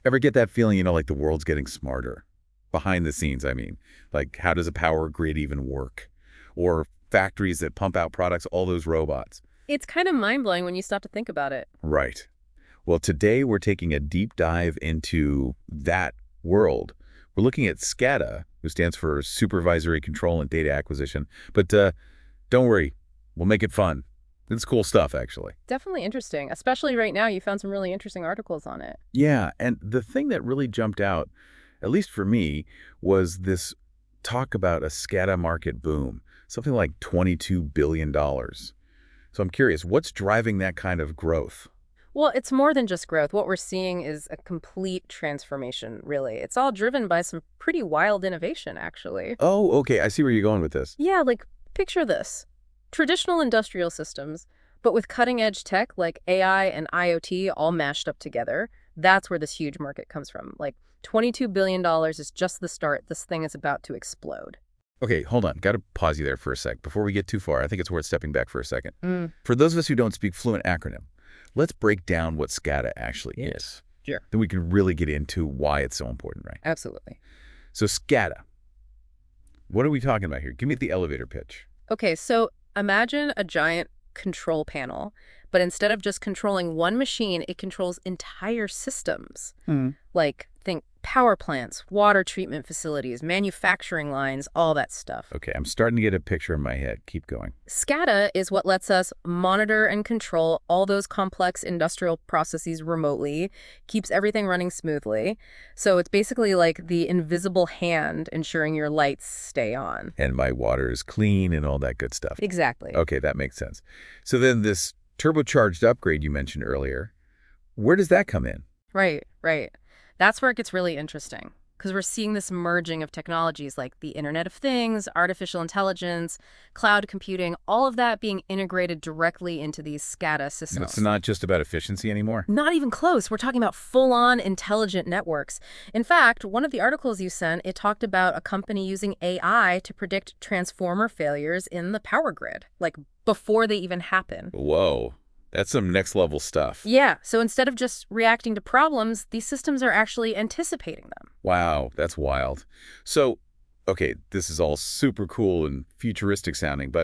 Ever get that feeling, like the world's getting smarter? Behind the scenes, I mean. Like, how does a power grid even work? Or factories that pump out products, all those robots. It's kind of mind-blowing when you stop to think about it. Right. Well, today we're taking a deep dive into that world. We're looking at SCADA, who stands for Supervisory Control and Data Acquisition. But don't worry, we'll make it fun. It's cool stuff, actually. Definitely interesting, especially right now. You found some really interesting articles on it. Yeah, and the thing that really jumped out, at least for me, was this talk about a SCADA market boom, something like $22 billion. So I'm curious, what's driving that kind of growth? Well, it's more than just growth. What we're seeing is a complete transformation, really. It's all driven by some pretty wild innovation, actually. Oh, okay, I see where you're going with this. Yeah, like picture this. Traditional industrial systems, but with cutting-edge tech like AI and IoT all mashed up together. That's where this huge market comes from. Like $22 billion is just the start. This thing is about to explode. Okay, hold on. Got to pause you there for a sec. Before we get too far, I think it's worth stepping back for a second. Mm. For those of us who don't speak fluent acronym, let's break down what SCADA actually is. Sure. Then we can really get into why it's so important, right? Absolutely. So SCADA, what are we talking about here? Give me the elevator pitch. Okay, so imagine a giant control panel, but instead of just controlling one machine, it controls entire systems. Like, think power plants, water treatment facilities, manufacturing lines, all that stuff. Okay, I'm starting to get a picture in my head. Keep going. SCADA is what lets us monitor and control all those complex industrial processes remotely, keeps everything running smoothly. So it's basically like the invisible hand ensuring your lights stay on. And my water is clean and all that good stuff. Exactly. Okay, that makes sense. So then this turbocharged upgrade you mentioned earlier, where does that come in? Right, right. That's where it gets really interesting, because we're seeing this merging of technologies like the Internet of Things, artificial intelligence, cloud computing, all of that being integrated directly into these SCADA systems. It's not just about efficiency anymore? Not even close. We're talking about full-on intelligent networks. In fact, one of the articles you sent, it talked about a company using AI to predict transformer failures in the power grid, like before they even happen. Whoa. That's some next level stuff. Yeah, so instead of just reacting to problems, these systems are actually anticipating them. Wow, that's wild. So, okay, this is all super cool and futuristic sounding, but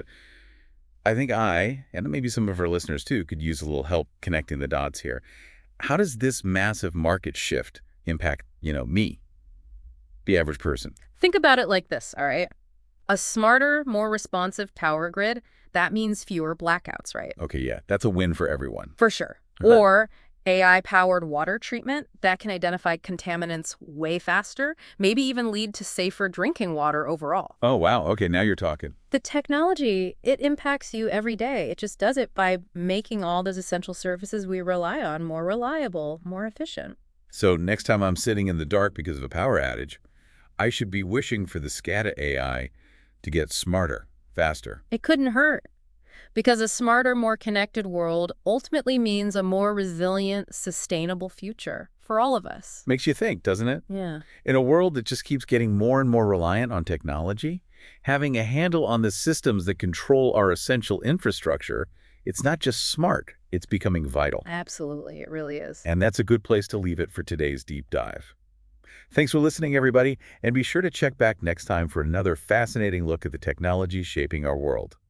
I think and maybe some of our listeners too, could use a little help connecting the dots here. How does this massive market shift impact, me, the average person? Think about it like this, all right? A smarter, more responsive power grid, that means fewer blackouts, right? Okay, yeah, that's a win for everyone. For sure. Right. Or AI-powered water treatment that can identify contaminants way faster, maybe even lead to safer drinking water overall. Oh, wow. Okay, now you're talking. The technology, it impacts you every day. It just does it by making all those essential services we rely on more reliable, more efficient. So next time I'm sitting in the dark because of a power outage, I should be wishing for the SCADA AI to get smarter, faster. It couldn't hurt. Because a smarter, more connected world ultimately means a more resilient, sustainable future for all of us. Makes you think, doesn't it? Yeah. In a world that just keeps getting more and more reliant on technology, having a handle on the systems that control our essential infrastructure, it's not just smart, it's becoming vital. Absolutely, it really is. And that's a good place to leave it for today's deep dive. Thanks for listening, everybody, and be sure to check back next time for another fascinating look at the technology shaping our world.